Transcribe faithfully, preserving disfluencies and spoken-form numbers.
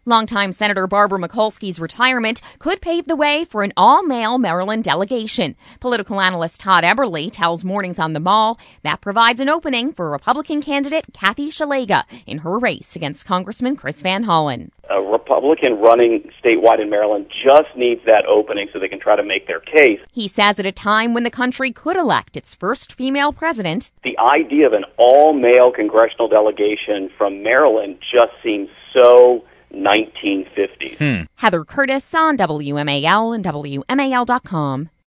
Longtime Senator Barbara Mikulski's retirement could pave the way for an all-male Maryland delegation. Political analyst Todd Eberly tells Mornings on the Mall that provides an opening for Republican candidate Kathy Szeliga in her race against Congressman Chris Van Hollen. A Republican running statewide in Maryland just needs that opening so they can try to make their case. He says at a time when the country could elect its first female president, the idea of an all-male congressional delegation from Maryland just seems so nineteen fifties. Hmm. Heather Curtis on W M A L and W M A L dot com.